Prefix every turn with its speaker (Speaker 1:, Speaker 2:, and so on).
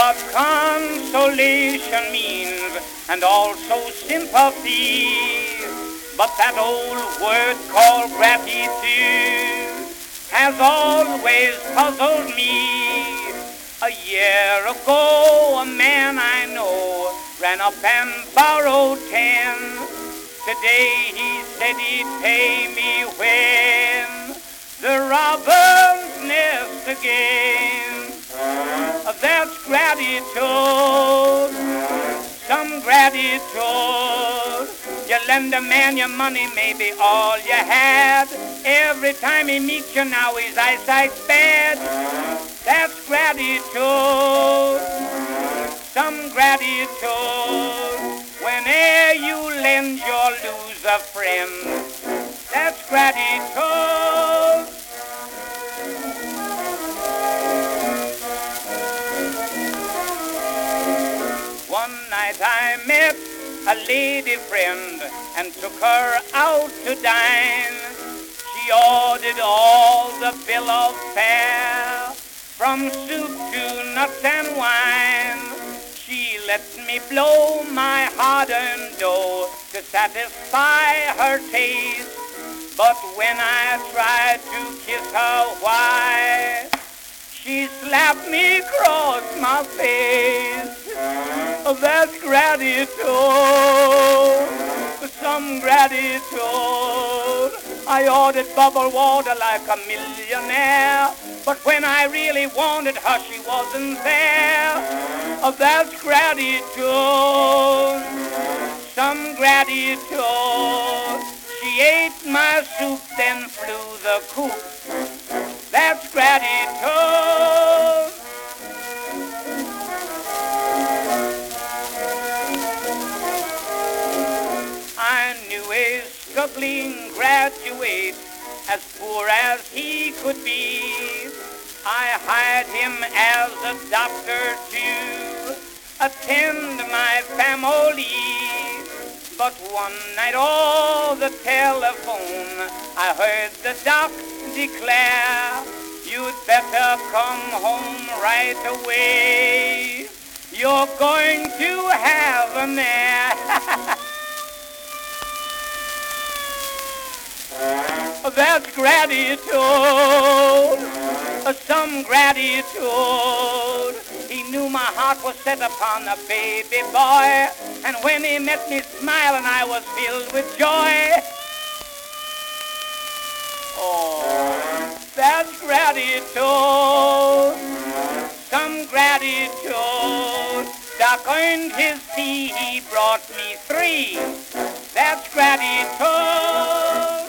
Speaker 1: what consolation means, and also sympathy. But that old word called gratitude has always puzzled me. A year ago, a man I know ran up and borrowed 10. Today he said he'd pay me when the robber's nest again. That's gratitude, some gratitude. You lend a man your money, maybe all you had. Every time he meets you now his eyesight's bad. That's gratitude, some gratitude. Whene'er you lend or lose a friend, that's gratitude. One night I met a lady friend and took her out to dine. She ordered all the bill of fare, from soup to nuts and wine. She let me blow my hard-earned dough to satisfy her taste. But when I tried to kiss her, why, she slapped me across my face. That's gratitude, some gratitude. I ordered bubble water like a millionaire, but when I really wanted her, she wasn't there. That's gratitude, some gratitude. She ate my soup, then flew the coop. That's gratitude. I knew a struggling graduate, as poor as he could be. I hired him as a doctor to attend my family. But one night over the telephone, I heard the doc declare, you'd better come home right away. You're going to have an heir. That's gratitude, some gratitude. He knew my heart was set upon a baby boy, and when he met me smiling, I was filled with joy. Oh, that's gratitude, some gratitude. Doc earned his fee, he brought me 3. That's gratitude.